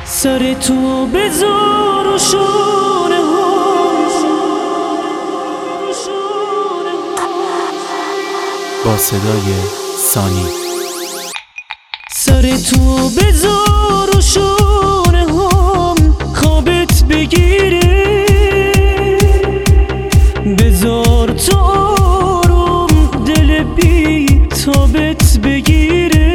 سر تو بذار و شونه با صدای سانی. سر تو بذار و شونه هم خوابت بگیره، بذار تو آروم دل بی تابت بگیره.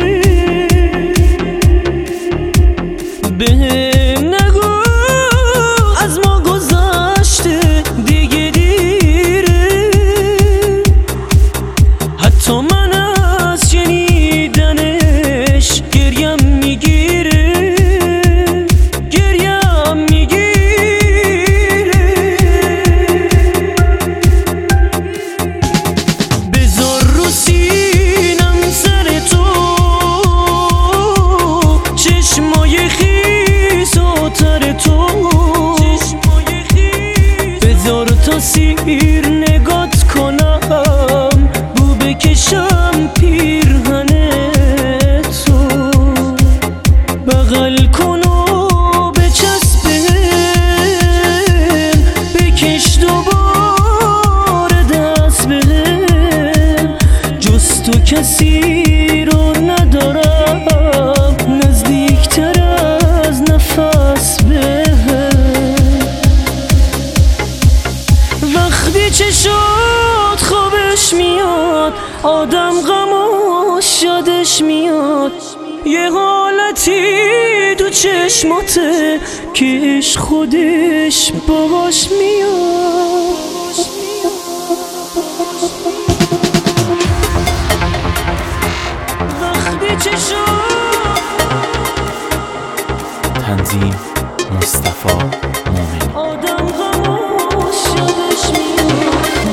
بهم نگو از ما گذشته دیگه دیره، حتی من از شنیدنش گریم میگیره، گریم میگیره. بذار رو سینم سر تو چشمای خیس و تر تو، بذار تا سیر نگات کنم، بو بکشم پیرهن تو، بغل کن و بچسبم، بکش دوباره دست بهم. جز تو کسی رو ندارم نزدیکتر از نفس بهم. وقتی چشات خوابش میاد آدم غماش یادش میاد، یه حالتی تو چشماته که عشق خودش باهاش میاد. وقتی چشات تنظیم مصطفی مومنی. آدم غماش یادش میاد.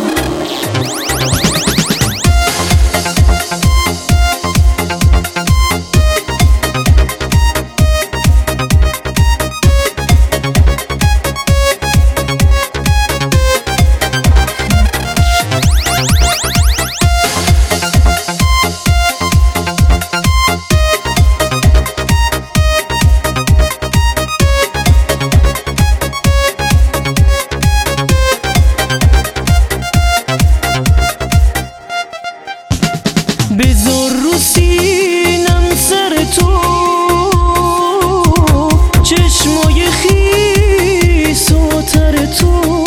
بذار رو سینم سر تو چشمای خیس و تر تو،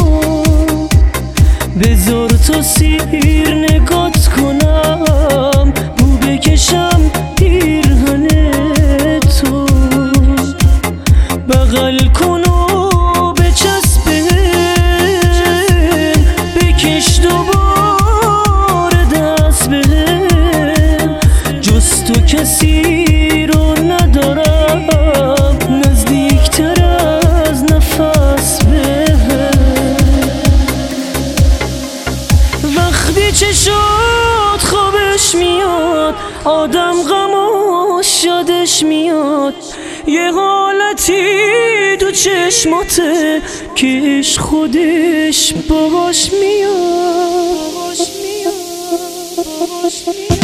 بذار تا سیر نگات کنم، بو بکشم پیرهن تو، بغل کن و بچسبم، بکش دوباره دست بهم. جز تو کسی رو ندارم نزدیکتر از نفس بهم. وقتی چشات خوابش میاد آدم غماش یادش میاد، یه حالتی تو چشماته که عشق خودش باهاش میاد.